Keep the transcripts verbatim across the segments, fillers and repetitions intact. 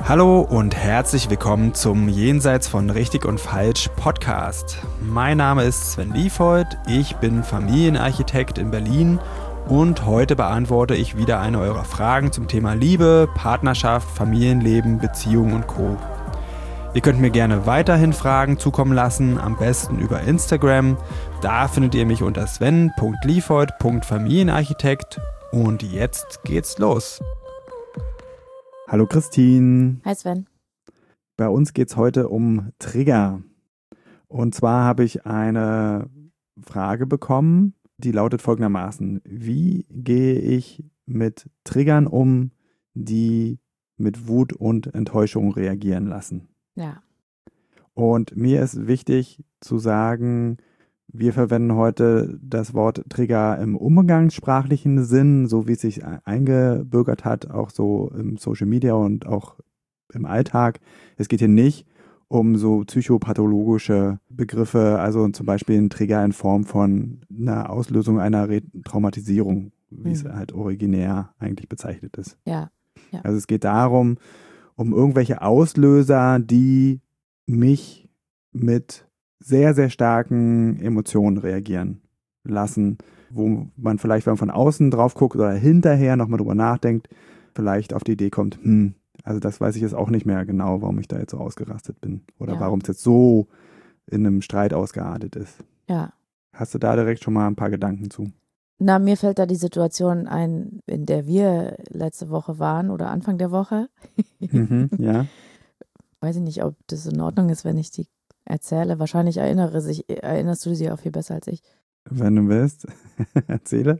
Hallo und herzlich willkommen zum Jenseits von Richtig und Falsch Podcast. Mein Name ist Sven Liefhold, ich bin Familienarchitekt in Berlin und heute beantworte ich wieder eine eurer Fragen zum Thema Liebe, Partnerschaft, Familienleben, Beziehungen und Co. Ihr könnt mir gerne weiterhin Fragen zukommen lassen, am besten über Instagram. Da findet ihr mich unter sven punkt liefhold punkt familienarchitekt und jetzt geht's los. Hallo Christine. Hi Sven. Bei uns geht es heute um Trigger. Und zwar habe ich eine Frage bekommen, die lautet folgendermaßen: Wie gehe ich mit Triggern um, die mit Wut und Enttäuschung reagieren lassen? Ja. Und mir ist wichtig zu sagen, wir verwenden heute das Wort Trigger im umgangssprachlichen Sinn, so wie es sich eingebürgert hat, auch so im Social Media und auch im Alltag. Es geht hier nicht um so psychopathologische Begriffe, also zum Beispiel ein Trigger in Form von einer Auslösung einer Retraumatisierung, wie mhm. es halt originär eigentlich bezeichnet ist. Ja. Ja. Also es geht darum, um irgendwelche Auslöser, die mich mit sehr, sehr starken Emotionen reagieren lassen, wo man vielleicht, wenn man von außen drauf guckt oder hinterher nochmal drüber nachdenkt, vielleicht auf die Idee kommt, hm, also das weiß ich jetzt auch nicht mehr genau, warum ich da jetzt so ausgerastet bin oder ja. warum es jetzt so in einem Streit ausgeartet ist. Ja. Hast du da direkt schon mal ein paar Gedanken zu? Na, mir fällt da die Situation ein, in der wir letzte Woche waren oder Anfang der Woche. mhm, ja. Weiß ich nicht, ob das in Ordnung ist, wenn ich die erzähle. Wahrscheinlich erinnere sich, erinnerst du sie auch viel besser als ich. Wenn du willst, erzähle.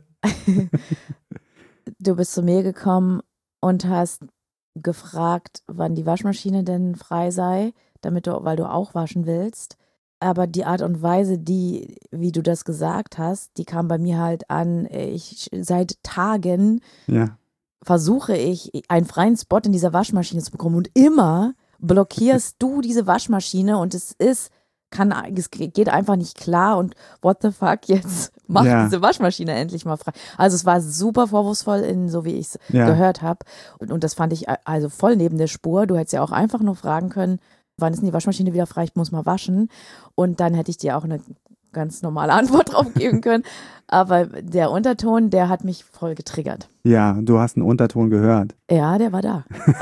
Du bist zu mir gekommen und hast gefragt, wann die Waschmaschine denn frei sei, damit du, weil du auch waschen willst. Aber die Art und Weise, die, wie du das gesagt hast, die kam bei mir halt an. Ich seit Tagen ja. versuche ich, einen freien Spot in dieser Waschmaschine zu bekommen und immer blockierst du diese Waschmaschine und es ist, kann, es geht einfach nicht klar und what the fuck, jetzt mach ja. diese Waschmaschine endlich mal frei. Also es war super vorwurfsvoll, in, so wie ich es ja. gehört habe und, und das fand ich also voll neben der Spur. Du hättest ja auch einfach nur fragen können, wann ist denn die Waschmaschine wieder frei, ich muss mal waschen und dann hätte ich dir auch eine ganz normale Antwort drauf geben können. Aber der Unterton, der hat mich voll getriggert. Ja, du hast einen Unterton gehört. Ja, der war da.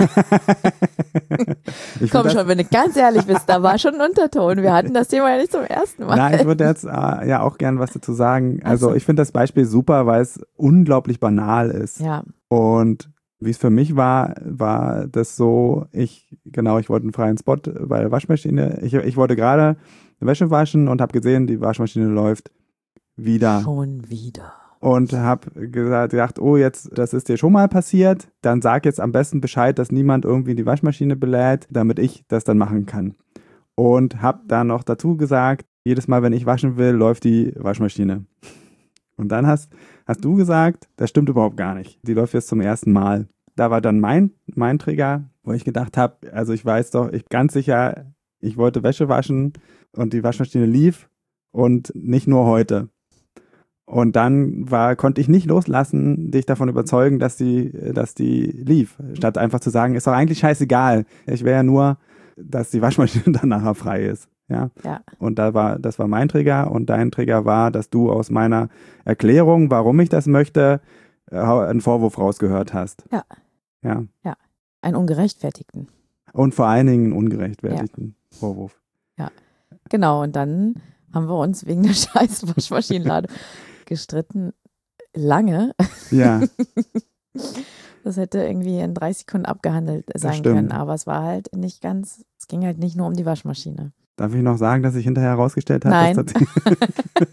Komm schon, wenn du ganz ehrlich bist, da war schon ein Unterton. Wir hatten das Thema ja nicht zum ersten Mal. Nein, ich würde jetzt äh, ja auch gern was dazu sagen. Also so. Ich finde das Beispiel super, weil es unglaublich banal ist. Ja. Und wie es für mich war, war das so, ich, genau, ich wollte einen freien Spot bei der Waschmaschine. Ich, ich wollte gerade Wäsche waschen und habe gesehen, die Waschmaschine läuft wieder. Schon wieder. Und habe gesagt, gedacht, oh, jetzt, das ist dir schon mal passiert. Dann sag jetzt am besten Bescheid, dass niemand irgendwie die Waschmaschine belädt, damit ich das dann machen kann. Und habe dann noch dazu gesagt, jedes Mal, wenn ich waschen will, läuft die Waschmaschine. Und dann hast, hast du gesagt, das stimmt überhaupt gar nicht. Die läuft jetzt zum ersten Mal. Da war dann mein, mein Trigger, wo ich gedacht habe, also ich weiß doch, ich ganz sicher, ich wollte Wäsche waschen und die Waschmaschine lief und nicht nur heute. Und dann war, konnte ich nicht loslassen, dich davon überzeugen, dass die, dass die lief. Statt einfach zu sagen, ist doch eigentlich scheißegal. Ich wäre ja nur, dass die Waschmaschine dann nachher frei ist. Ja. ja. Und da war, das war mein Trigger und dein Trigger war, dass du aus meiner Erklärung, warum ich das möchte, einen Vorwurf rausgehört hast. Ja. Ja. Ja. Einen ungerechtfertigten. Und vor allen Dingen einen ungerechtfertigten ja. Vorwurf. Ja. Genau. Und dann haben wir uns wegen der scheiß Waschmaschinenladung gestritten. Lange. Ja. Das hätte irgendwie in dreißig Sekunden abgehandelt sein können. Aber es war halt nicht ganz, es ging halt nicht nur um die Waschmaschine. Darf ich noch sagen, dass sich hinterher herausgestellt hat, Nein. dass das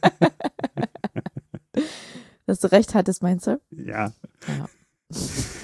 dass du recht hattest, meinst du? Ja. ja.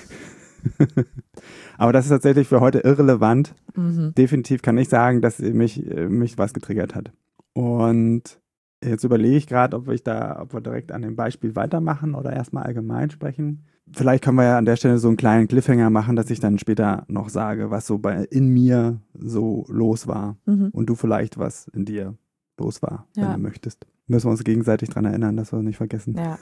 Aber das ist tatsächlich für heute irrelevant. Mhm. Definitiv kann ich sagen, dass mich, mich was getriggert hat. Und jetzt überlege ich gerade, ob ich da, ob wir direkt an dem Beispiel weitermachen oder erstmal allgemein sprechen. Vielleicht können wir ja an der Stelle so einen kleinen Cliffhanger machen, dass ich dann später noch sage, was so bei in mir so los war. Mhm. Und du vielleicht, was in dir los war, ja. wenn du möchtest. Müssen wir uns gegenseitig daran erinnern, dass wir es nicht vergessen. Ja.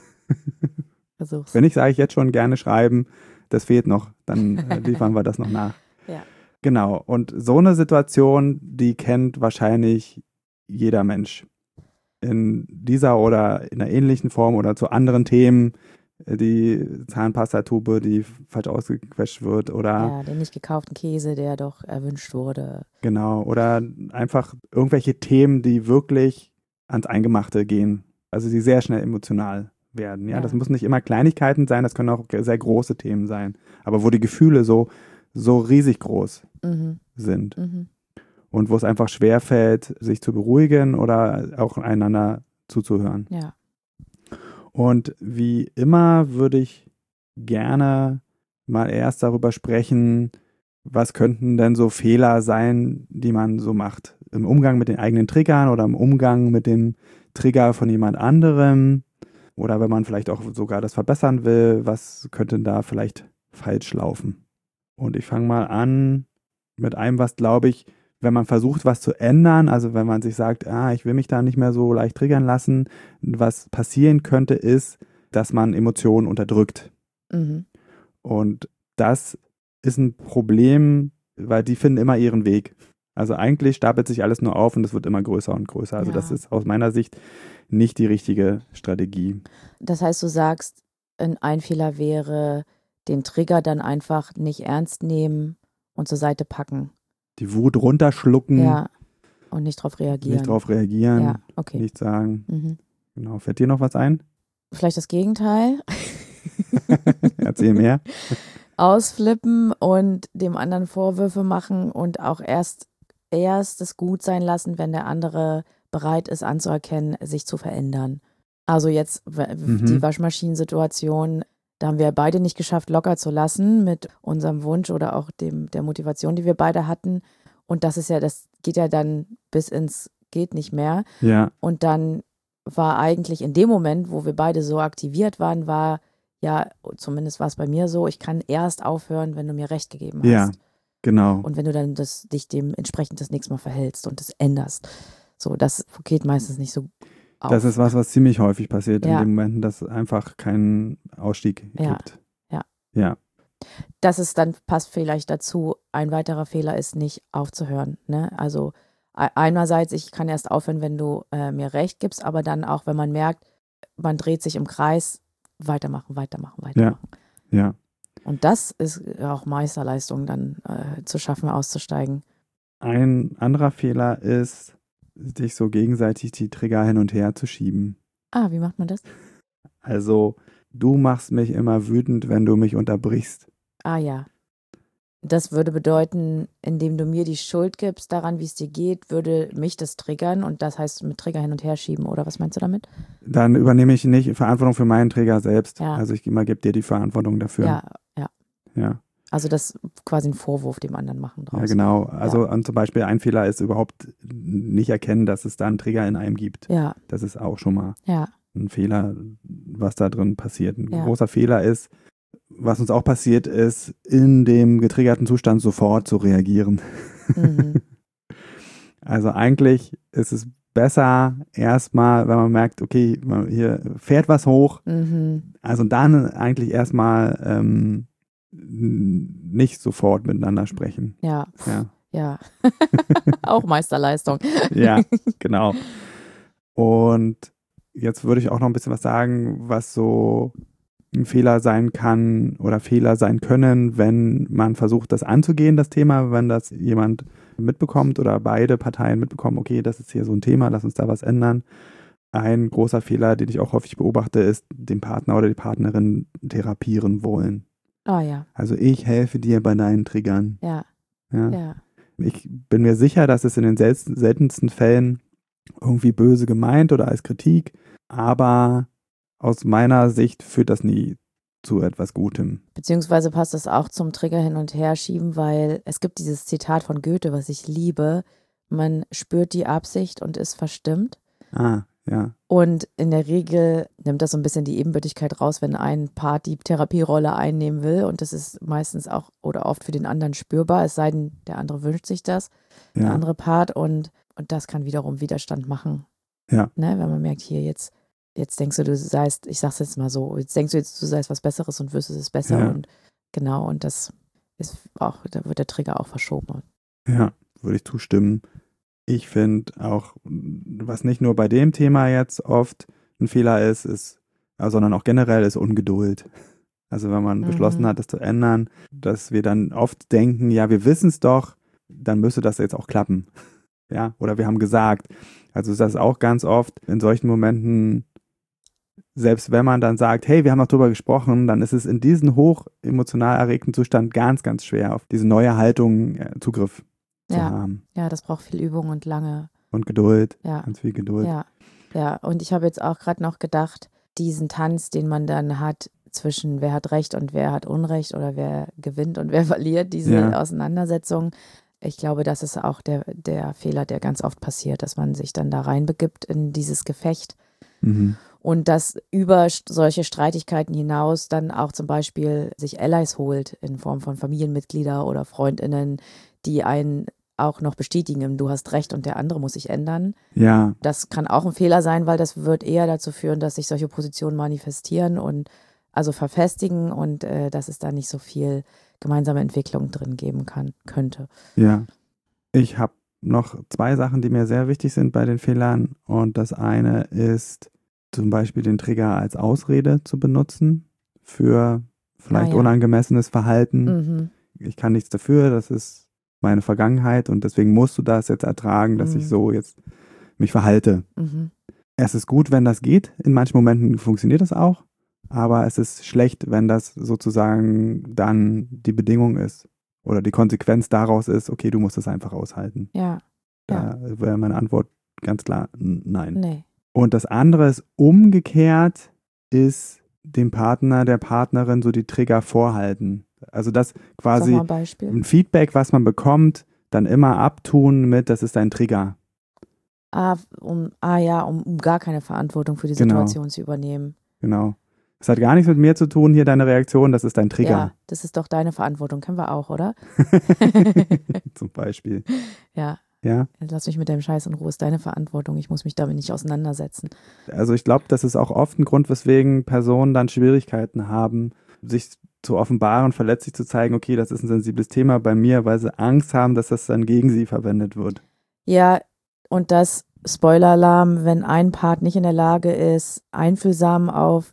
Versuch's. Wenn nicht, sage ich jetzt schon gerne schreiben. Das fehlt noch. Dann äh, liefern wir das noch nach. Ja. Genau. Und so eine Situation, die kennt wahrscheinlich jeder Mensch. In dieser oder in einer ähnlichen Form oder zu anderen Themen, die Zahnpastatube, die falsch ausgequetscht wird oder Ja, den nicht gekauften Käse, der doch erwünscht wurde. genau, oder einfach irgendwelche Themen, die wirklich ans Eingemachte gehen, also die sehr schnell emotional werden. Ja, Ja. das müssen nicht immer Kleinigkeiten sein, das können auch sehr große Themen sein, aber wo die Gefühle so, so riesig groß Mhm. sind Mhm. und wo es einfach schwerfällt, sich zu beruhigen oder auch einander zuzuhören. Ja. Und wie immer würde ich gerne mal erst darüber sprechen, was könnten denn so Fehler sein, die man so macht im Umgang mit den eigenen Triggern oder im Umgang mit dem Trigger von jemand anderem oder wenn man vielleicht auch sogar das verbessern will, was könnte da vielleicht falsch laufen? Und ich fange mal an mit einem, was glaube ich, wenn man versucht, was zu ändern, also wenn man sich sagt, ah, ich will mich da nicht mehr so leicht triggern lassen, was passieren könnte, ist, dass man Emotionen unterdrückt. Mhm. Und das ist ein Problem, weil die finden immer ihren Weg. Also eigentlich stapelt sich alles nur auf und es wird immer größer und größer. Also Ja. das ist aus meiner Sicht nicht die richtige Strategie. Das heißt, du sagst, ein ein Fehler wäre, den Trigger dann einfach nicht ernst nehmen und zur Seite packen. Die Wut runterschlucken, Ja. Und nicht drauf reagieren. nicht drauf reagieren, Ja, okay. nicht sagen. Mhm. Genau. Fällt dir noch was ein? Vielleicht das Gegenteil. Erzähl mehr. Ausflippen und dem anderen Vorwürfe machen und auch erst, erst es gut sein lassen, wenn der andere bereit ist anzuerkennen, sich zu verändern. Also jetzt w- Mhm. die Waschmaschinensituation, da haben wir beide nicht geschafft, locker zu lassen mit unserem Wunsch oder auch dem, der Motivation, die wir beide hatten. Und das ist ja, das geht ja dann bis ins geht nicht mehr. Ja, Und dann war eigentlich in dem Moment, wo wir beide so aktiviert waren, war ja, zumindest war es bei mir so, ich kann erst aufhören, wenn du mir Recht gegeben hast. ja, genau. Und wenn du dann das, dich dementsprechend das nächste Mal verhältst und das änderst. So, das geht meistens nicht so auf. Das ist was, was ziemlich häufig passiert Ja. in den Momenten, dass es einfach keinen Ausstieg Ja, gibt. ja. Ja, Das ist dann, passt vielleicht dazu, ein weiterer Fehler ist nicht aufzuhören. Ne? Also e- einerseits, ich kann erst aufhören, wenn du äh, mir Recht gibst, aber dann auch, wenn man merkt, man dreht sich im Kreis, weitermachen, weitermachen, weitermachen. ja. Und das ist auch Meisterleistung, dann äh, zu schaffen, auszusteigen. Ein anderer Fehler ist, sich so gegenseitig die Trigger hin und her zu schieben. Ah, wie macht man das? Also, du machst mich immer wütend, wenn du mich unterbrichst. Ah ja. Das würde bedeuten, indem du mir die Schuld gibst daran, wie es dir geht, würde mich das triggern und das heißt mit Trigger hin und her schieben, oder was meinst du damit? Dann übernehme ich nicht Verantwortung für meinen Trigger selbst. Ja. Also ich immer gebe dir die Verantwortung dafür. Ja, ja. Ja, Also das quasi einen Vorwurf dem anderen machen draus. ja genau. Also und zum Beispiel ein Fehler ist überhaupt nicht erkennen, dass es da einen Trigger in einem gibt. Ja, Das ist auch schon mal ja, ein Fehler, was da drin passiert. Ein Ja. großer Fehler ist, was uns auch passiert ist, in dem getriggerten Zustand sofort zu reagieren. mhm. Also eigentlich ist es besser erstmal, wenn man merkt, okay, man- hier fährt was hoch, Mhm. also dann eigentlich erstmal ähm, nicht sofort miteinander sprechen. ja, Ja, ja. Auch Meisterleistung. ja, genau. Und jetzt würde ich auch noch ein bisschen was sagen, was so ein Fehler sein kann oder Fehler sein können, wenn man versucht, das anzugehen, das Thema, wenn das jemand mitbekommt oder beide Parteien mitbekommen, okay, das ist hier so ein Thema, lass uns da was ändern. Ein großer Fehler, den ich auch häufig beobachte, ist, den Partner oder die Partnerin therapieren wollen. Ah ja, Also ich helfe dir bei deinen Triggern. ja, Ja. ja. Ich bin mir sicher, dass es in den selten, seltensten Fällen irgendwie böse gemeint oder als Kritik, aber aus meiner Sicht führt das nie zu etwas Gutem. Beziehungsweise passt das auch zum Trigger hin und her schieben, weil es gibt dieses Zitat von Goethe, was ich liebe. Man spürt die Absicht und ist verstimmt. Ah, ja, Und in der Regel nimmt das so ein bisschen die Ebenbürtigkeit raus, wenn ein Part die Therapierolle einnehmen will. Und das ist meistens auch oder oft für den anderen spürbar, es sei denn, der andere wünscht sich das, der ja, andere Part. Und, und das kann wiederum Widerstand machen. Ja. Ne? Wenn man merkt, hier jetzt, jetzt denkst du, du seist, ich sag's jetzt mal so, jetzt denkst du jetzt, du seist was Besseres und wüsstest es besser. Ja. Und genau, und das ist auch, da wird der Trigger auch verschoben. Ja, würde ich zustimmen. Ich finde auch, was nicht nur bei dem Thema jetzt oft ein Fehler ist, ist, sondern auch generell ist Ungeduld. Also wenn man mhm. beschlossen hat, das zu ändern, dass wir dann oft denken, ja, wir wissen es doch, dann müsste das jetzt auch klappen. Ja, oder wir haben gesagt. Also ist das auch ganz oft in solchen Momenten, selbst wenn man dann sagt, hey, wir haben noch drüber gesprochen, dann ist es in diesem hoch emotional erregten Zustand ganz, ganz schwer, auf diese neue Haltung äh, Zugriff zu ja. haben. Ja, das braucht viel Übung und lange. Und Geduld, ja. ganz viel Geduld. Ja, ja. Und ich habe jetzt auch gerade noch gedacht, diesen Tanz, den man dann hat zwischen wer hat Recht und wer hat Unrecht oder wer gewinnt und wer verliert, diese ja. Auseinandersetzung. Ich glaube, das ist auch der, der Fehler, der ganz oft passiert, dass man sich dann da reinbegibt in dieses Gefecht. Mhm. Und dass über solche Streitigkeiten hinaus dann auch zum Beispiel sich Allies holt in Form von Familienmitglieder oder FreundInnen, die einen auch noch bestätigen, du hast recht und der andere muss sich ändern. Ja. Das kann auch ein Fehler sein, weil das wird eher dazu führen, dass sich solche Positionen manifestieren und also verfestigen und äh, dass es da nicht so viel gemeinsame Entwicklung drin geben kann, könnte. Ja, ich habe noch zwei Sachen, die mir sehr wichtig sind bei den Fehlern und das eine ist zum Beispiel den Trigger als Ausrede zu benutzen für vielleicht ah, ja. unangemessenes Verhalten. Mhm. Ich kann nichts dafür, das ist meine Vergangenheit und deswegen musst du das jetzt ertragen, dass mhm. ich so jetzt mich verhalte. Mhm. Es ist gut, wenn das geht. In manchen Momenten funktioniert das auch. Aber es ist schlecht, wenn das sozusagen dann die Bedingung ist oder die Konsequenz daraus ist, okay, du musst es einfach aushalten. Ja. Da ja. wäre meine Antwort ganz klar nein. Nee. Und das andere ist umgekehrt, ist dem Partner, der Partnerin so die Trigger vorhalten. Also das quasi Sag mal ein Beispiel. ein Feedback, was man bekommt, dann immer abtun mit, das ist ein Trigger. Ah, um, ah ja, um, um gar keine Verantwortung für die Situation genau. zu übernehmen. Genau. Das hat gar nichts mit mir zu tun, hier deine Reaktion, das ist dein Trigger. Ja, das ist doch deine Verantwortung, kennen wir auch, oder? Zum Beispiel. Ja. Ja. Lass mich mit deinem Scheiß in Ruhe, ist deine Verantwortung, ich muss mich damit nicht auseinandersetzen. Also ich glaube, das ist auch oft ein Grund, weswegen Personen dann Schwierigkeiten haben, sich zu offenbaren, verletzlich zu zeigen, okay, das ist ein sensibles Thema bei mir, weil sie Angst haben, dass das dann gegen sie verwendet wird. Ja, und das Spoiler-Alarm, wenn ein Part nicht in der Lage ist, einfühlsam auf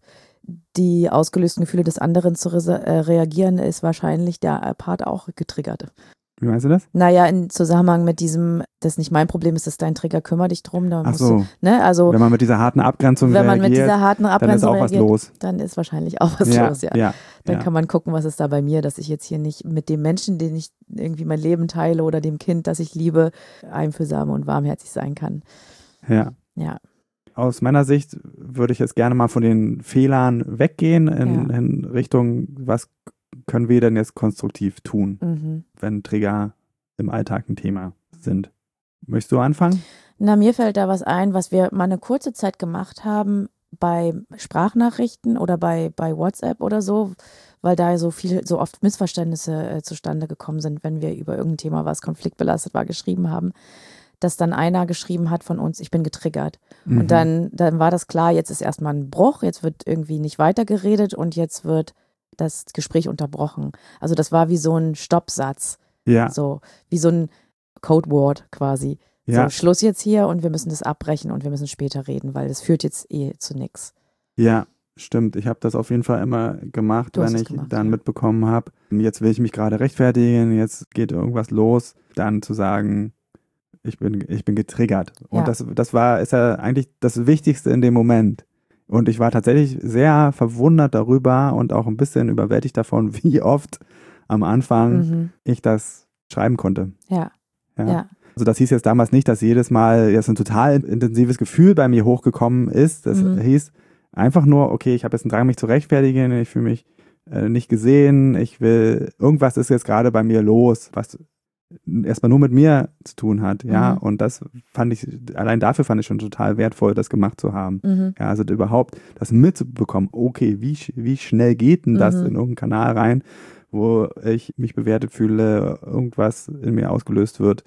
die ausgelösten Gefühle des anderen zu re- äh, reagieren, ist wahrscheinlich der Part auch getriggert. Wie meinst du das? Naja, im Zusammenhang mit diesem, das ist nicht mein Problem, ist das dein Trigger, kümmere dich drum. Da Ach so. Du, ne, also, wenn man mit dieser harten Abgrenzung wenn man reagiert, mit dieser harten Abgrenzung dann ist auch reagiert, was los. Dann ist wahrscheinlich auch was ja, los, ja. ja dann ja. kann man gucken, was ist da bei mir, dass ich jetzt hier nicht mit dem Menschen, den ich irgendwie mein Leben teile oder dem Kind, das ich liebe, einfühlsam und warmherzig sein kann. Ja. Ja. Aus meiner Sicht würde ich jetzt gerne mal von den Fehlern weggehen in, ja. in Richtung, was können wir denn jetzt konstruktiv tun, mhm. wenn Trigger im Alltag ein Thema sind. Möchtest du anfangen? Na, mir fällt da was ein, was wir mal eine kurze Zeit gemacht haben bei Sprachnachrichten oder bei, bei WhatsApp oder so, weil da so viel, so oft Missverständnisse äh, zustande gekommen sind, wenn wir über irgendein Thema, was konfliktbelastet war, geschrieben haben, dass dann einer geschrieben hat von uns, ich bin getriggert. Mhm. Und dann, dann war das klar, jetzt ist erstmal ein Bruch, jetzt wird irgendwie nicht weitergeredet und jetzt wird das Gespräch unterbrochen. Also das war wie so ein Stoppsatz. Ja. So, wie so ein Codewort quasi. Ja. So, Schluss jetzt hier und wir müssen das abbrechen und wir müssen später reden, weil das führt jetzt eh zu nichts. Ja, stimmt. Ich habe das auf jeden Fall immer gemacht, wenn ich gemacht, dann ja. mitbekommen habe, jetzt will ich mich gerade rechtfertigen, jetzt geht irgendwas los, dann zu sagen, ich bin, ich bin getriggert. Und ja. das, das war, ist ja eigentlich das Wichtigste in dem Moment. Und ich war tatsächlich sehr verwundert darüber und auch ein bisschen überwältigt davon, wie oft am Anfang mhm. ich das schreiben konnte. Ja. ja. ja. Also das hieß jetzt damals nicht, dass jedes Mal jetzt ein total intensives Gefühl bei mir hochgekommen ist. Das mhm. hieß einfach nur, okay, ich habe jetzt einen Drang, mich zu rechtfertigen, ich fühle mich äh, nicht gesehen, ich will, irgendwas ist jetzt gerade bei mir los, was erstmal nur mit mir zu tun hat, ja, mhm. und das fand ich, allein dafür fand ich schon total wertvoll, das gemacht zu haben. Mhm. Ja, also überhaupt das mitzubekommen, okay, wie, wie schnell geht denn das mhm. in irgendeinen Kanal rein, wo ich mich bewertet fühle, irgendwas in mir ausgelöst wird,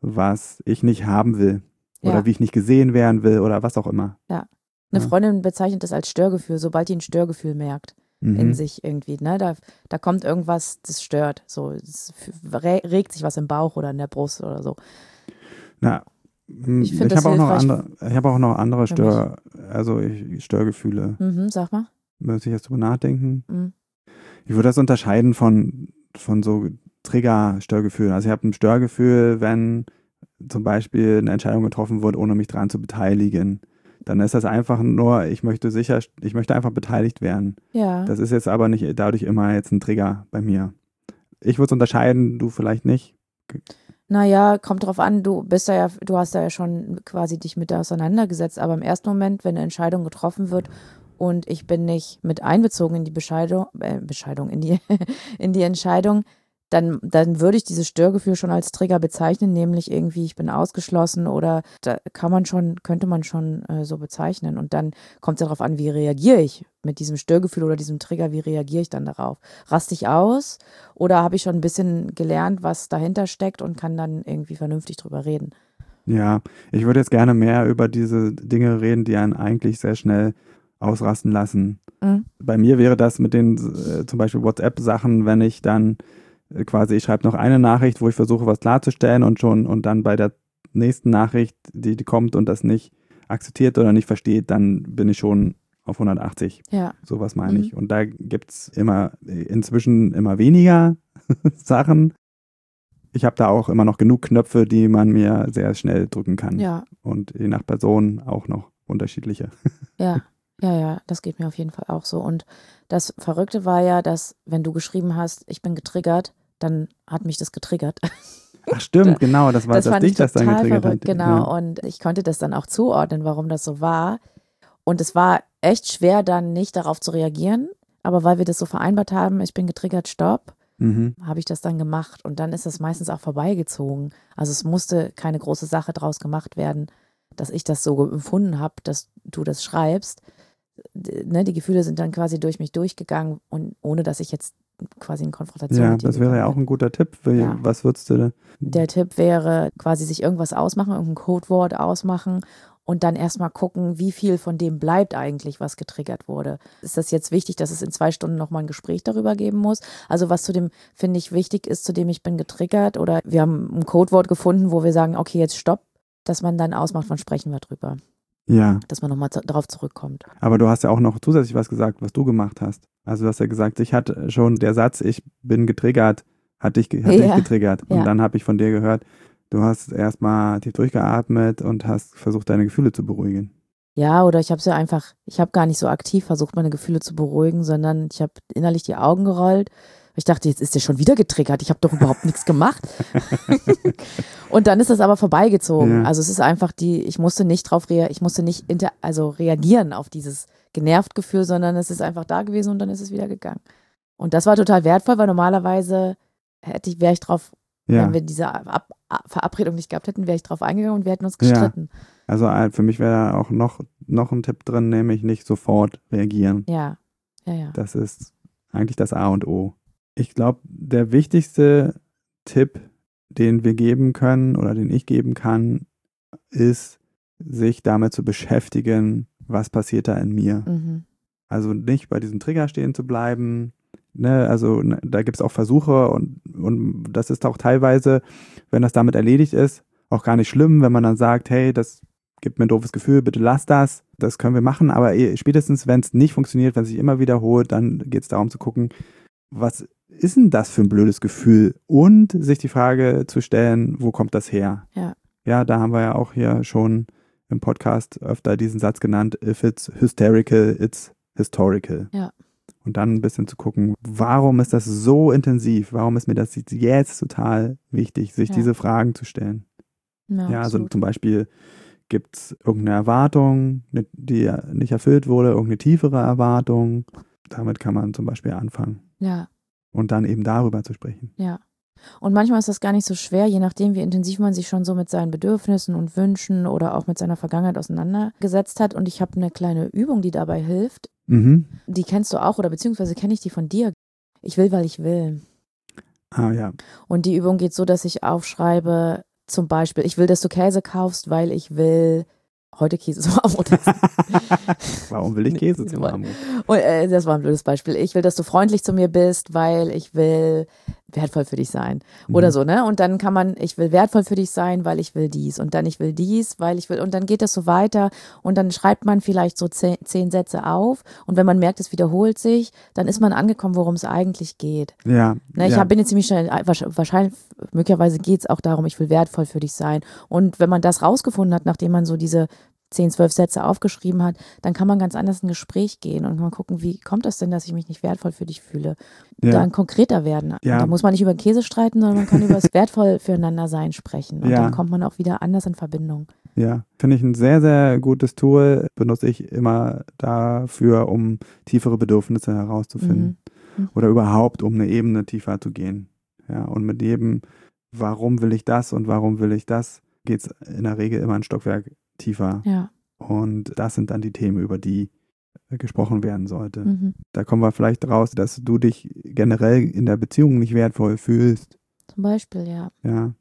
was ich nicht haben will oder ja. wie ich nicht gesehen werden will oder was auch immer. Ja. Eine ja. Freundin bezeichnet das als Störgefühl, sobald die ein Störgefühl merkt. Mhm. in sich irgendwie, ne? Da, da kommt irgendwas, das stört. So, es regt sich was im Bauch oder in der Brust oder so. Na, Ich ich finde das habe auch noch hilfreich andere, ich habe auch noch andere für mich. Stör, also ich, Störgefühle. Mhm, sag mal. Müsste ich jetzt drüber nachdenken? Mhm. Ich würde das unterscheiden von, von so Trigger-Störgefühlen. Also ich habe ein Störgefühl, wenn zum Beispiel eine Entscheidung getroffen wird, ohne mich daran zu beteiligen. Dann ist das einfach nur, ich möchte sicher, ich möchte einfach beteiligt werden. Ja. Das ist jetzt aber nicht dadurch immer jetzt ein Trigger bei mir. Ich würde es unterscheiden, du vielleicht nicht. Naja, kommt drauf an, du bist da ja, du hast da ja schon quasi dich mit auseinandergesetzt, aber im ersten Moment, wenn eine Entscheidung getroffen wird und ich bin nicht mit einbezogen in die Bescheidung, äh, Bescheidung, in die, in die Entscheidung, dann, dann würde ich dieses Störgefühl schon als Trigger bezeichnen, nämlich irgendwie, ich bin ausgeschlossen oder da kann man schon, könnte man schon äh, so bezeichnen. Und dann kommt es ja darauf an, wie reagiere ich mit diesem Störgefühl oder diesem Trigger, wie reagiere ich dann darauf? Raste ich aus oder habe ich schon ein bisschen gelernt, was dahinter steckt und kann dann irgendwie vernünftig drüber reden? Ja, ich würde jetzt gerne mehr über diese Dinge reden, die einen eigentlich sehr schnell ausrasten lassen. Mhm. Bei mir wäre das mit den äh, zum Beispiel WhatsApp-Sachen, wenn ich dann äh, quasi, ich schreibe noch eine Nachricht, wo ich versuche, was klarzustellen und schon und dann bei der nächsten Nachricht, die, die kommt und das nicht akzeptiert oder nicht versteht, dann bin ich schon auf hundertachtzig. Ja. Sowas meine Mhm. ich. Und da gibt es immer, inzwischen immer weniger Sachen. Ich habe da auch immer noch genug Knöpfe, die man mir sehr schnell drücken kann. Ja, Und je nach Person auch noch unterschiedliche. ja, ja, ja, das geht mir auf jeden Fall auch so. Und das Verrückte war ja, dass wenn du geschrieben hast, ich bin getriggert, dann hat mich das getriggert. Ach stimmt, genau, das war Das das, fand dich, ich das dann total getriggert verrückt, hat. genau. Ja. Und ich konnte das dann auch zuordnen, warum das so war. Und es war echt schwer, dann nicht darauf zu reagieren. Aber weil wir das so vereinbart haben, ich bin getriggert, stopp, Mhm. habe ich das dann gemacht. Und dann ist das meistens auch vorbeigezogen. Also es musste keine große Sache draus gemacht werden, dass ich das so empfunden habe, dass du das schreibst. D- Ne, die Gefühle sind dann quasi durch mich durchgegangen und ohne, dass ich jetzt quasi in Konfrontation Ja, mit dir das wäre ja gegangen auch ein guter Tipp. Wie, Ja. Was würdest du da? bin. Der Tipp wäre quasi sich irgendwas ausmachen, irgendein Codewort ausmachen und dann erstmal gucken, wie viel von dem bleibt eigentlich, was getriggert wurde. Ist das jetzt wichtig, dass es in zwei Stunden nochmal ein Gespräch darüber geben muss? Also was zu dem, finde ich, wichtig ist, zu dem ich bin getriggert oder wir haben ein Codewort gefunden, wo wir sagen, okay, jetzt stopp, dass man dann ausmacht, wann sprechen wir drüber, Ja, dass man nochmal darauf zurückkommt. aber du hast ja auch noch zusätzlich was gesagt, was du gemacht hast. Also du hast ja gesagt, ich hatte schon der Satz, ich bin getriggert, hat dich, ge- hat Ja, dich getriggert. Und ja. dann habe ich von dir gehört, du hast erstmal tief durchgeatmet und hast versucht, deine Gefühle zu beruhigen. Ja, oder ich habe es ja einfach, ich habe gar nicht so aktiv versucht, meine Gefühle zu beruhigen, sondern ich habe innerlich die Augen gerollt. Ich dachte, jetzt ist der schon wieder getriggert. Ich habe doch überhaupt nichts gemacht. Und dann ist das aber vorbeigezogen. Ja. Also es ist einfach die, ich musste nicht drauf rea ich musste nicht inter also reagieren auf dieses genervt Gefühl, sondern es ist einfach da gewesen und dann ist es wieder gegangen. Und das war total wertvoll, weil normalerweise hätte ich, wäre ich drauf, Ja, wenn wir diese Ab Ab Verabredung nicht gehabt hätten, wäre ich drauf eingegangen und wir hätten uns Ja. gestritten. also äh, für mich wäre da auch noch, noch ein Tipp drin, nämlich nicht sofort reagieren. Ja, ja, ja. Das ist eigentlich das A und O. Ich glaube, der wichtigste Tipp, den wir geben können oder den ich geben kann, ist, sich damit zu beschäftigen, was passiert da in mir. Mhm. Also nicht bei diesem Trigger stehen zu bleiben. Ne? Also ne, da gibt es auch Versuche und, und das ist auch teilweise, wenn das damit erledigt ist, auch gar nicht schlimm, wenn man dann sagt, hey, das gibt mir ein doofes Gefühl, bitte lass das, das können wir machen, aber eh, spätestens, wenn es nicht funktioniert, wenn es sich immer wiederholt, dann geht es darum zu gucken, was ist denn das für ein blödes Gefühl und sich die Frage zu stellen, wo kommt das her? Ja. Ja, da haben wir ja auch hier schon im Podcast öfter diesen Satz genannt, if it's hysterical, it's historical. Ja. Und dann ein bisschen zu gucken, warum ist das so intensiv? Warum ist mir das jetzt total wichtig, sich Ja. diese Fragen zu stellen? Ja, Ja, also absolut. zum Beispiel gibt es irgendeine Erwartung, ne- die nicht erfüllt wurde, irgendeine tiefere Erwartung. Damit kann man zum Beispiel anfangen Ja, und dann eben darüber zu sprechen. ja. Und manchmal ist das gar nicht so schwer, je nachdem, wie intensiv man sich schon so mit seinen Bedürfnissen und Wünschen oder auch mit seiner Vergangenheit auseinandergesetzt hat. Und ich habe eine kleine Übung, die dabei hilft. Mhm. Die kennst du auch oder beziehungsweise kenne ich die von dir. Ich will, weil ich will. Ah ja. Und die Übung geht so, dass ich aufschreibe, zum Beispiel, ich will, dass du Käse kaufst, weil ich will heute Käse zum Abendbrot essen. Warum will ich Käse zum Abendbrot? Und, äh, das war ein blödes Beispiel. Ich will, dass du freundlich zu mir bist, weil ich will wertvoll für dich sein. Oder Mhm. so, ne? Und dann kann man, ich will wertvoll für dich sein, weil ich will dies. Und dann ich will dies, weil ich will. Und dann geht das so weiter. Und dann schreibt man vielleicht so zehn, zehn Sätze auf. Und wenn man merkt, es wiederholt sich, dann ist man angekommen, worum es eigentlich geht. Ja. Ne, ich ja. hab, bin jetzt ziemlich schnell, wahrscheinlich, möglicherweise geht es auch darum, ich will wertvoll für dich sein. Und wenn man das rausgefunden hat, nachdem man so diese zehn, zwölf Sätze aufgeschrieben hat, dann kann man ganz anders in ein Gespräch gehen und mal gucken, wie kommt das denn, dass ich mich nicht wertvoll für dich fühle. Ja. Dann konkreter werden. Ja. Da muss man nicht über Käse streiten, sondern man kann über das wertvoll füreinander sein sprechen. Und Ja. dann kommt man auch wieder anders in Verbindung. Ja, finde ich ein sehr, sehr gutes Tool. Benutze ich immer dafür, um tiefere Bedürfnisse herauszufinden. Mhm. Mhm. Oder überhaupt, um eine Ebene tiefer zu gehen. Ja, und mit jedem, warum will ich das und warum will ich das, geht es in der Regel immer ein Stockwerk tiefer. Ja. Und das sind dann die Themen, über die gesprochen werden sollte. Mhm. Da kommen wir vielleicht raus, dass du dich generell in der Beziehung nicht wertvoll fühlst. Zum Beispiel, ja. Ja.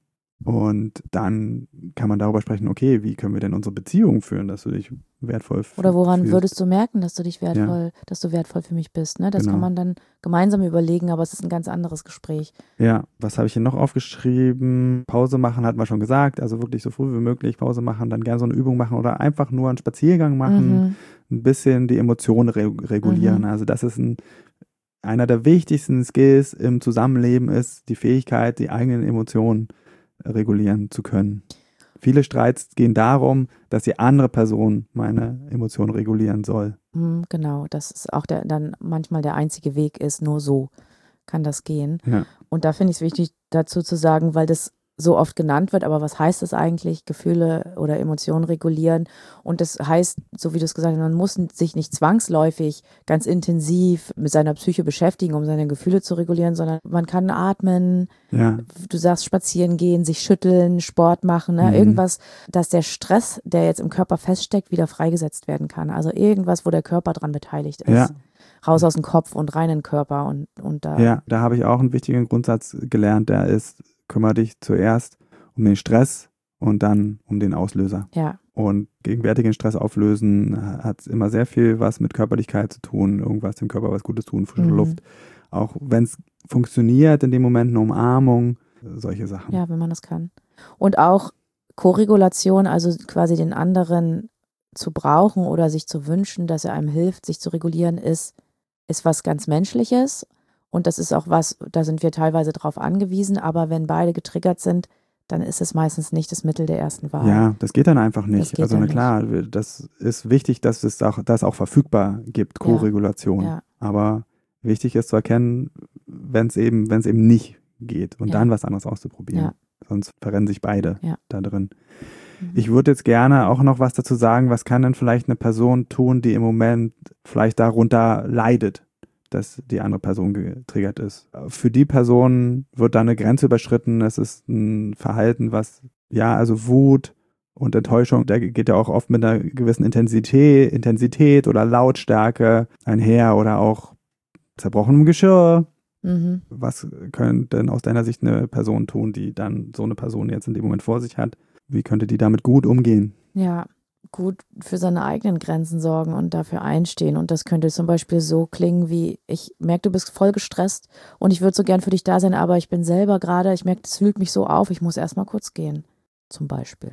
Und dann kann man darüber sprechen, okay, wie können wir denn unsere Beziehung führen, dass du dich wertvoll fühlst. Oder woran würdest du merken, dass du dich wertvoll, Ja. dass du wertvoll für mich bist, ne? Das Genau. kann man dann gemeinsam überlegen, aber es ist ein ganz anderes Gespräch. Ja, was habe ich hier noch aufgeschrieben? Pause machen hatten wir schon gesagt, also wirklich so früh wie möglich Pause machen, dann gerne so eine Übung machen oder einfach nur einen Spaziergang machen, Mhm. ein bisschen die Emotionen re regulieren. Mhm. Also das ist ein, einer der wichtigsten Skills im Zusammenleben ist die Fähigkeit, die eigenen Emotionen regulieren zu können. Viele Streits gehen darum, dass die andere Person meine Emotionen regulieren soll. Mhm, genau, das ist auch der, dann manchmal der einzige Weg ist, nur so kann das gehen. Ja. Und da finde ich es wichtig dazu zu sagen, weil das so oft genannt wird, aber was heißt das eigentlich, Gefühle oder Emotionen regulieren? Und das heißt, so wie du es gesagt hast, man muss sich nicht zwangsläufig ganz intensiv mit seiner Psyche beschäftigen, um seine Gefühle zu regulieren, sondern man kann atmen, Ja. du sagst spazieren gehen, sich schütteln, Sport machen, ne? Mhm. Irgendwas, dass der Stress, der jetzt im Körper feststeckt, wieder freigesetzt werden kann. Also irgendwas, wo der Körper dran beteiligt ist. Ja. Raus aus dem Kopf und rein in den Körper und, und da. Ja, da habe ich auch einen wichtigen Grundsatz gelernt, der ist, kümmere dich zuerst um den Stress und dann um den Auslöser. Ja. Und gegenwärtigen Stress auflösen hat immer sehr viel was mit Körperlichkeit zu tun, irgendwas dem Körper was Gutes tun, frische Mhm. Luft. Auch wenn es funktioniert, in dem Moment eine Umarmung, solche Sachen. Ja, wenn man das kann. Und auch Koregulation, also quasi den anderen zu brauchen oder sich zu wünschen, dass er einem hilft, sich zu regulieren, ist, ist was ganz Menschliches. Und das ist auch was, da sind wir teilweise drauf angewiesen, aber wenn beide getriggert sind, dann ist es meistens nicht das Mittel der ersten Wahl. Ja, das geht dann einfach Das nicht. geht Also dann na klar, das ist wichtig, dass es auch, das auch verfügbar gibt, Koregulation. Ja. Aber wichtig ist zu erkennen, wenn es eben, wenn es eben nicht geht und Ja. dann was anderes auszuprobieren. Ja. Sonst verrennen sich beide Ja. da drin. Mhm. Ich würde jetzt gerne auch noch was dazu sagen, was kann denn vielleicht eine Person tun, die im Moment vielleicht darunter leidet, dass die andere Person getriggert ist. Für die Person wird da eine Grenze überschritten. Es ist ein Verhalten, was, ja, also Wut und Enttäuschung, der geht ja auch oft mit einer gewissen Intensität, Intensität oder Lautstärke einher oder auch zerbrochenem Geschirr. Mhm. Was könnte denn aus deiner Sicht eine Person tun, die dann so eine Person jetzt in dem Moment vor sich hat? Wie könnte die damit gut umgehen? Ja, gut für seine eigenen Grenzen sorgen und dafür einstehen. Und das könnte zum Beispiel so klingen wie, ich merke, du bist voll gestresst und ich würde so gern für dich da sein, aber ich bin selber gerade, ich merke, das wühlt mich so auf, ich muss erstmal kurz gehen, zum Beispiel.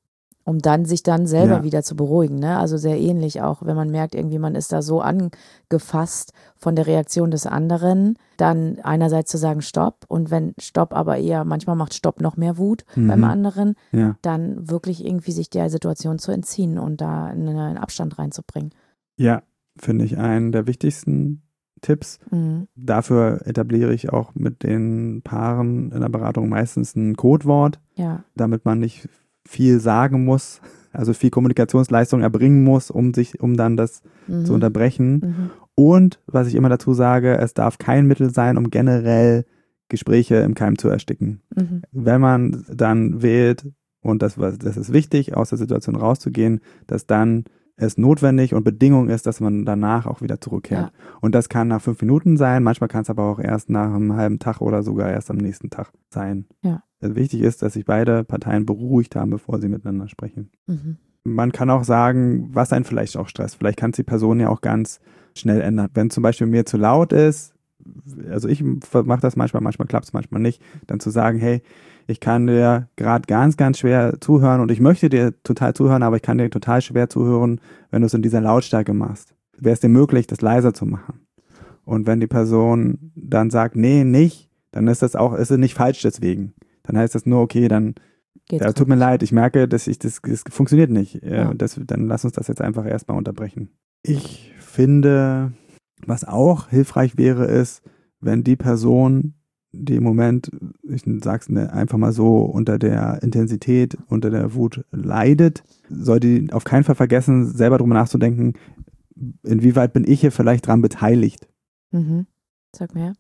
Um dann sich dann selber Ja. wieder zu beruhigen. Ne? Also sehr ähnlich auch, wenn man merkt, irgendwie man ist da so angefasst von der Reaktion des anderen, dann einerseits zu sagen Stopp und wenn Stopp aber eher, manchmal macht Stopp noch mehr Wut Mhm. beim anderen, Ja. dann wirklich irgendwie sich der Situation zu entziehen und da einen Abstand reinzubringen. Ja, finde ich einen der wichtigsten Tipps. Mhm. Dafür etabliere ich auch mit den Paaren in der Beratung meistens ein Codewort, Ja, damit man nicht viel sagen muss, also viel Kommunikationsleistung erbringen muss, um sich, um dann das mhm. zu unterbrechen. Mhm. Und was ich immer dazu sage, es darf kein Mittel sein, um generell Gespräche im Keim zu ersticken. Mhm. Wenn man dann wählt, und das, was- das ist wichtig, aus der Situation rauszugehen, dass dann es notwendig und Bedingung ist, dass man danach auch wieder zurückkehrt. Und das kann nach fünf Minuten sein, manchmal kann es aber auch erst nach einem halben Tag oder sogar erst am nächsten Tag sein. Ja. Also wichtig ist, dass sich beide Parteien beruhigt haben, bevor sie miteinander sprechen. Mhm. man kann auch sagen, was einen vielleicht auch stresst. Vielleicht kann es die Person ja auch ganz schnell ändern. Wenn zum Beispiel mir zu laut ist, also ich mache das manchmal, manchmal klappt es, manchmal nicht, dann zu sagen, hey, ich kann dir gerade ganz, ganz schwer zuhören und ich möchte dir total zuhören, aber ich kann dir total schwer zuhören, wenn du es in dieser Lautstärke machst. Wäre es dir möglich, das leiser zu machen? Und wenn die Person dann sagt, nee, nicht, dann ist das auch, ist es nicht falsch deswegen. Dann heißt das nur, okay, dann ja, tut mir leid, ich merke, dass ich das, das funktioniert nicht. Ja. Das, dann lass uns das jetzt einfach erstmal unterbrechen. Ich finde, was auch hilfreich wäre, ist, wenn die Person, die im Moment, ich sag's einfach mal so, unter der Intensität, unter der Wut leidet, soll die auf keinen Fall vergessen, selber drüber nachzudenken, inwieweit bin ich hier vielleicht dran beteiligt. Mhm. Sag mir.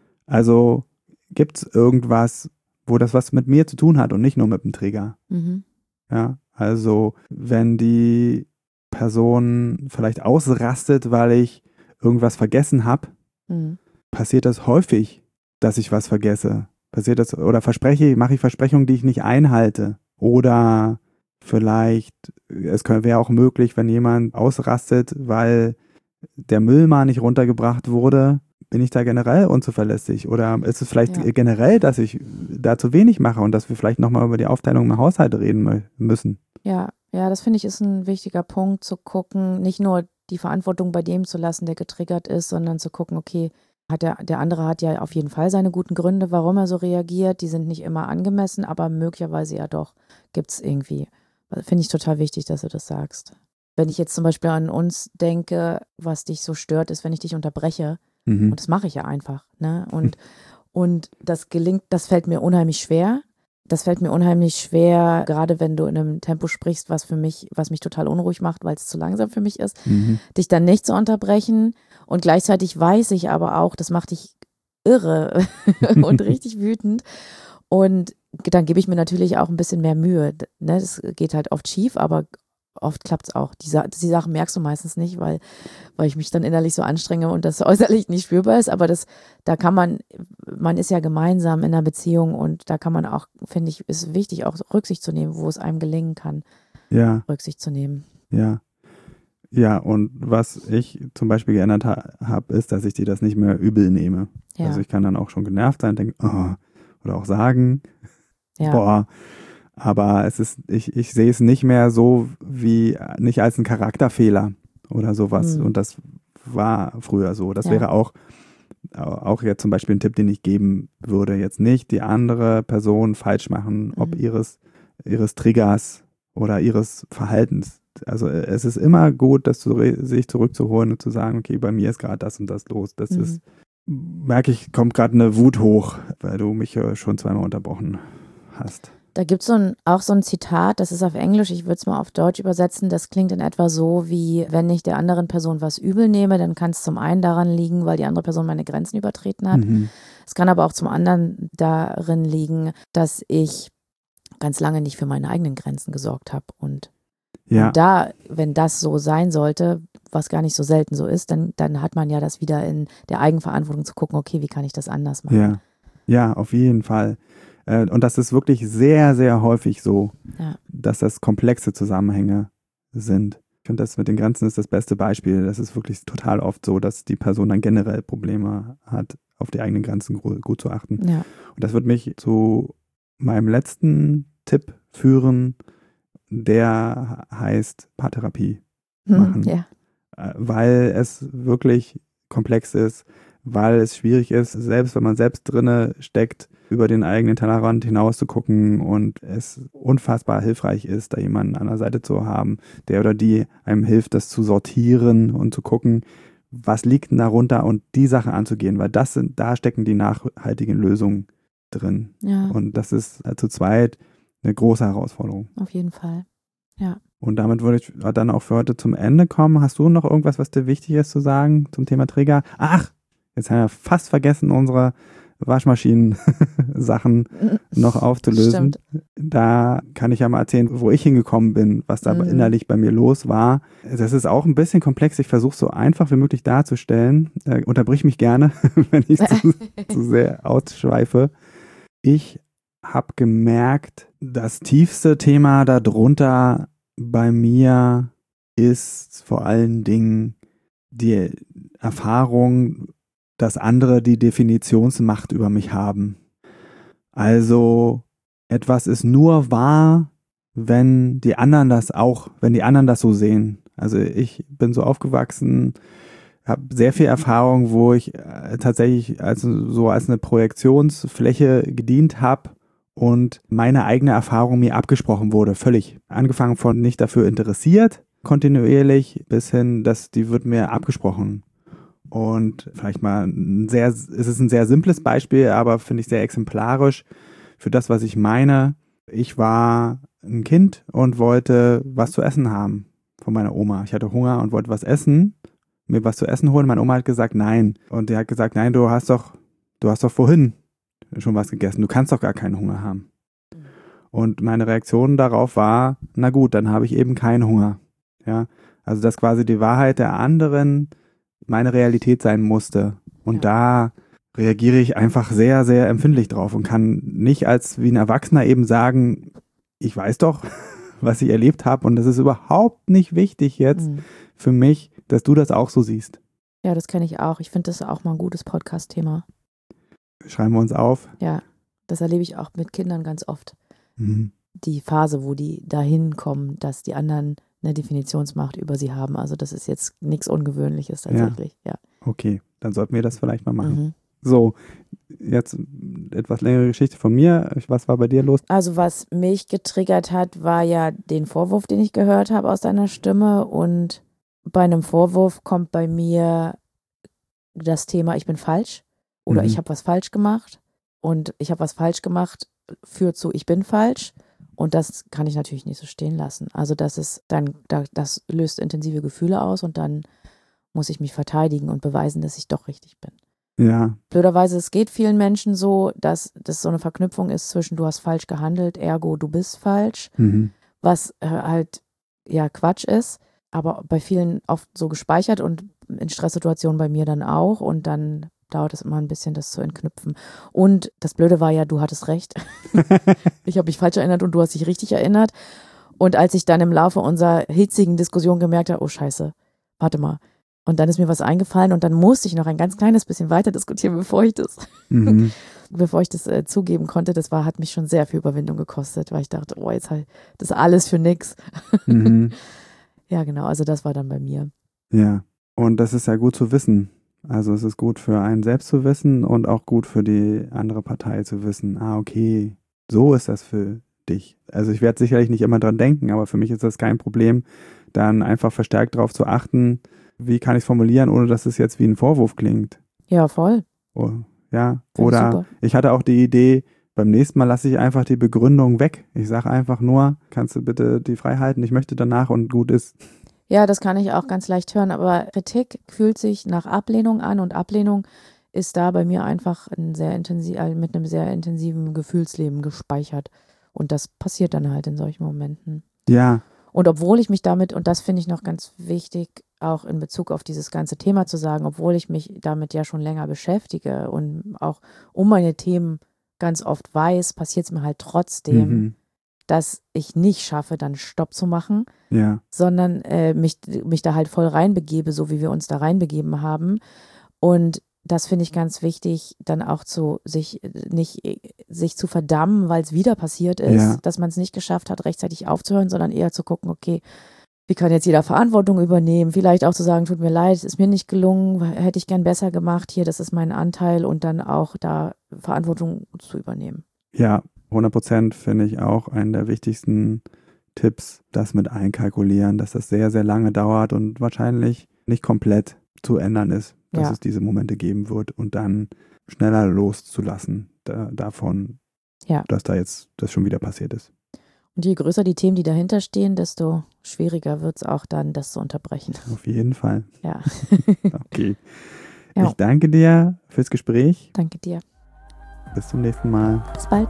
Also gibt es irgendwas, wo das was mit mir zu tun hat und nicht nur mit dem Trigger. Mhm. Ja, also wenn die Person vielleicht ausrastet, weil ich irgendwas vergessen habe, mhm. passiert das häufig, dass ich was vergesse. Passiert das, oder verspreche, mache ich Versprechungen, die ich nicht einhalte. Oder vielleicht, es wäre auch möglich, wenn jemand ausrastet, weil der Müll mal nicht runtergebracht wurde, bin ich da generell unzuverlässig? Oder ist es vielleicht ja. generell, dass ich da zu wenig mache und dass wir vielleicht nochmal über die Aufteilung im Haushalt reden müssen? Ja, ja, das finde ich ist ein wichtiger Punkt, zu gucken, nicht nur die Verantwortung bei dem zu lassen, der getriggert ist, sondern zu gucken, okay, hat der, der andere hat ja auf jeden Fall seine guten Gründe, warum er so reagiert. Die sind nicht immer angemessen, aber möglicherweise ja doch gibt es irgendwie. Finde ich total wichtig, dass du das sagst. Wenn ich jetzt zum Beispiel an uns denke, was dich so stört, ist, wenn ich dich unterbreche. Mhm. Und das mache ich ja einfach. Ne? Und, und das gelingt, das fällt mir unheimlich schwer. Das fällt mir unheimlich schwer, gerade wenn du in einem Tempo sprichst, was für mich, was mich total unruhig macht, weil es zu langsam für mich ist, mhm. dich dann nicht zu unterbrechen. Und gleichzeitig weiß ich aber auch, das macht dich irre und richtig wütend. Und dann gebe ich mir natürlich auch ein bisschen mehr Mühe. Ne? Das geht halt oft schief, aber oft klappt es auch. Die, die Sachen merkst du meistens nicht, weil, weil ich mich dann innerlich so anstrenge und das äußerlich nicht spürbar ist. Aber das, da kann man, man ist ja gemeinsam in einer Beziehung und da kann man auch, finde ich, ist wichtig, auch Rücksicht zu nehmen, wo es einem gelingen kann, ja. Rücksicht zu nehmen. Ja. Ja, und was ich zum Beispiel geändert ha- habe, ist, dass ich dir das nicht mehr übel nehme. Ja. Also ich kann dann auch schon genervt sein und denken, oh, oder auch sagen, ja. boah, aber es ist, ich, ich sehe es nicht mehr so wie, nicht als einen Charakterfehler oder sowas. Mhm. Und das war früher so. Das ja. wäre auch, auch jetzt zum Beispiel ein Tipp, den ich geben würde. Jetzt nicht die andere Person falsch machen, ob mhm. ihres, ihres Triggers oder ihres Verhaltens. Also es ist immer gut, das zu, sich zurückzuholen und zu sagen, okay, bei mir ist gerade das und das los. Das mhm. ist, merke ich, kommt gerade eine Wut hoch, weil du mich ja schon zweimal unterbrochen hast. Da gibt es so ein, auch so ein Zitat, das ist auf Englisch, ich würde es mal auf Deutsch übersetzen, das klingt in etwa so wie, wenn ich der anderen Person was übel nehme, dann kann es zum einen daran liegen, weil die andere Person meine Grenzen übertreten hat. Mhm. Es kann aber auch zum anderen darin liegen, dass ich ganz lange nicht für meine eigenen Grenzen gesorgt habe. Und, ja. und da, wenn das so sein sollte, was gar nicht so selten so ist, dann, dann hat man ja das wieder in der Eigenverantwortung zu gucken, okay, wie kann ich das anders machen? Ja, ja, auf jeden Fall. Und das ist wirklich sehr, sehr häufig so, ja. dass das komplexe Zusammenhänge sind. Ich finde, das mit den Grenzen ist das beste Beispiel. Das ist wirklich total oft so, dass die Person dann generell Probleme hat, auf die eigenen Grenzen gut zu achten. Ja. Und das wird mich zu meinem letzten Tipp führen, der heißt Paartherapie machen. Hm, ja. Weil es wirklich komplex ist, weil es schwierig ist, selbst wenn man selbst drinne steckt, über den eigenen Tellerrand hinaus zu gucken und es unfassbar hilfreich ist, da jemanden an der Seite zu haben, der oder die einem hilft, das zu sortieren und zu gucken, was liegt denn darunter und die Sachen anzugehen, weil das sind, da stecken die nachhaltigen Lösungen drin. Ja. Und das ist zu zweit eine große Herausforderung. Auf jeden Fall, ja. Und damit würde ich dann auch für heute zum Ende kommen. Hast du noch irgendwas, was dir wichtig ist zu sagen zum Thema Trigger? Ach, jetzt haben wir fast vergessen, unsere Waschmaschinen-Sachen noch aufzulösen. Stimmt. Da kann ich ja mal erzählen, wo ich hingekommen bin, was da mhm. innerlich bei mir los war. Das ist auch ein bisschen komplex. Ich versuche es so einfach wie möglich darzustellen. Äh, unterbrich mich gerne, wenn ich zu, zu sehr ausschweife. Ich habe gemerkt, das tiefste Thema darunter bei mir ist vor allen Dingen die Erfahrung, dass andere die Definitionsmacht über mich haben. Also etwas ist nur wahr, wenn die anderen das auch, wenn die anderen das so sehen. Also ich bin so aufgewachsen, habe sehr viel Erfahrung, wo ich äh, tatsächlich als, so als eine Projektionsfläche gedient habe und meine eigene Erfahrung mir abgesprochen wurde, völlig. Angefangen von nicht dafür interessiert, kontinuierlich, bis hin, dass die wird mir abgesprochen. Und vielleicht mal ein sehr, es ist ein sehr simples Beispiel, aber finde ich sehr exemplarisch für das, was ich meine. Ich war ein Kind und wollte was zu essen haben von meiner Oma. Ich hatte Hunger und wollte was essen, mir was zu essen holen. Meine Oma hat gesagt, nein. Und die hat gesagt, nein, du hast doch, du hast doch vorhin schon was gegessen. Du kannst doch gar keinen Hunger haben. Und meine Reaktion darauf war, na gut, dann habe ich eben keinen Hunger. Ja, also dass quasi die Wahrheit der anderen meine Realität sein musste. Und ja. Da reagiere ich einfach sehr, sehr empfindlich drauf und kann nicht als wie ein Erwachsener eben sagen, ich weiß doch, was ich erlebt habe und das ist überhaupt nicht wichtig jetzt mhm. für mich, dass du das auch so siehst. Ja, das kenne ich auch. Ich finde das auch mal ein gutes Podcast-Thema. Schreiben wir uns auf. Ja, das erlebe ich auch mit Kindern ganz oft. Mhm. Die Phase, wo die dahin kommen, dass die anderen eine Definitionsmacht über sie haben. Also das ist jetzt nichts Ungewöhnliches tatsächlich. Ja. Ja. Okay, dann sollten wir das vielleicht mal machen. Mhm. So, jetzt etwas längere Geschichte von mir. Was war bei dir los? Also was mich getriggert hat, war ja den Vorwurf, den ich gehört habe aus deiner Stimme. Und bei einem Vorwurf kommt bei mir das Thema, ich bin falsch oder Mhm. ich habe was falsch gemacht. Und ich habe was falsch gemacht, führt zu, ich bin falsch. Und das kann ich natürlich nicht so stehen lassen. Also das ist dann, das löst intensive Gefühle aus und dann muss ich mich verteidigen und beweisen, dass ich doch richtig bin. Ja. Blöderweise, es geht vielen Menschen so, dass das so eine Verknüpfung ist zwischen du hast falsch gehandelt, ergo du bist falsch, Mhm. was äh, halt ja Quatsch ist, aber bei vielen oft so gespeichert und in Stresssituationen bei mir dann auch und dann dauert es immer ein bisschen, das zu entknüpfen. Und das Blöde war ja, du hattest recht. Ich habe mich falsch erinnert und du hast dich richtig erinnert. Und als ich dann im Laufe unserer hitzigen Diskussion gemerkt habe, oh Scheiße, warte mal. Und dann ist mir was eingefallen und dann musste ich noch ein ganz kleines bisschen weiter diskutieren, bevor ich das, Mhm. bevor ich das äh, zugeben konnte. Das war, hat mich schon sehr viel Überwindung gekostet, weil ich dachte, oh, jetzt halt, das ist alles für nix. Mhm. Ja, genau, also das war dann bei mir. Ja, und das ist ja gut zu wissen. Also es ist gut für einen selbst zu wissen und auch gut für die andere Partei zu wissen, ah, okay, so ist das für dich. Also ich werde sicherlich nicht immer dran denken, aber für mich ist das kein Problem, dann einfach verstärkt darauf zu achten, wie kann ich es formulieren, ohne dass es jetzt wie ein Vorwurf klingt. Ja, voll. Oh, ja, Find ich oder super. ich hatte auch die Idee, beim nächsten Mal lasse ich einfach die Begründung weg. Ich sage einfach nur, kannst du bitte die frei halten, ich möchte danach und gut ist. Ja, das kann ich auch ganz leicht hören, aber Kritik fühlt sich nach Ablehnung an und Ablehnung ist da bei mir einfach ein sehr intensiv, mit einem sehr intensiven Gefühlsleben gespeichert und das passiert dann halt in solchen Momenten. Ja, Und obwohl ich mich damit, und das finde ich noch ganz wichtig, auch in Bezug auf dieses ganze Thema zu sagen, obwohl ich mich damit ja schon länger beschäftige und auch um meine Themen ganz oft weiß, passiert es mir halt trotzdem, mhm. dass ich nicht schaffe, dann Stopp zu machen, ja, sondern äh, mich, mich da halt voll reinbegebe, so wie wir uns da reinbegeben haben. Und das finde ich ganz wichtig, dann auch zu sich nicht sich zu verdammen, weil es wieder passiert ist, Ja. dass man es nicht geschafft hat, rechtzeitig aufzuhören, sondern eher zu gucken, okay, wie kann jetzt jeder Verantwortung übernehmen? Vielleicht auch zu sagen, tut mir leid, es ist mir nicht gelungen, hätte ich gern besser gemacht, hier, das ist mein Anteil und dann auch da Verantwortung zu übernehmen. ja, hundert Prozent finde ich auch einen der wichtigsten Tipps, das mit einkalkulieren, dass das sehr, sehr lange dauert und wahrscheinlich nicht komplett zu ändern ist, dass Ja. es diese Momente geben wird und dann schneller loszulassen da, davon, Ja. dass da jetzt das schon wieder passiert ist. Und je größer die Themen, die dahinter stehen, desto schwieriger wird es auch dann, das zu unterbrechen. Auf jeden Fall. Ja, Okay. Ja. Ich danke dir fürs Gespräch. danke dir. Bis zum nächsten Mal. Bis bald.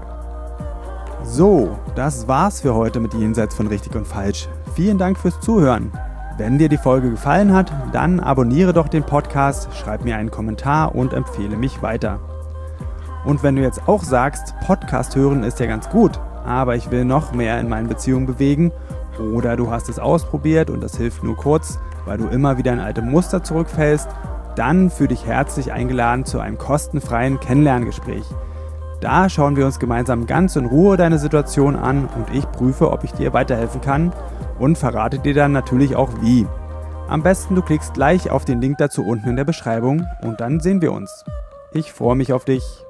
So, das war's für heute mit Jenseits von Richtig und Falsch. Vielen Dank fürs Zuhören. Wenn dir die Folge gefallen hat, dann abonniere doch den Podcast, schreib mir einen Kommentar und empfehle mich weiter. Und wenn du jetzt auch sagst, Podcast hören ist ja ganz gut, aber ich will noch mehr in meinen Beziehungen bewegen, Oder du hast es ausprobiert und das hilft nur kurz, weil du immer wieder in alte Muster zurückfällst. Dann fühl dich herzlich eingeladen zu einem kostenfreien Kennenlerngespräch. Da schauen wir uns gemeinsam ganz in Ruhe deine Situation an und ich prüfe, ob ich dir weiterhelfen kann und verrate dir dann natürlich auch wie. Am besten du klickst gleich auf den Link dazu unten in der Beschreibung und dann sehen wir uns. Ich freue mich auf dich.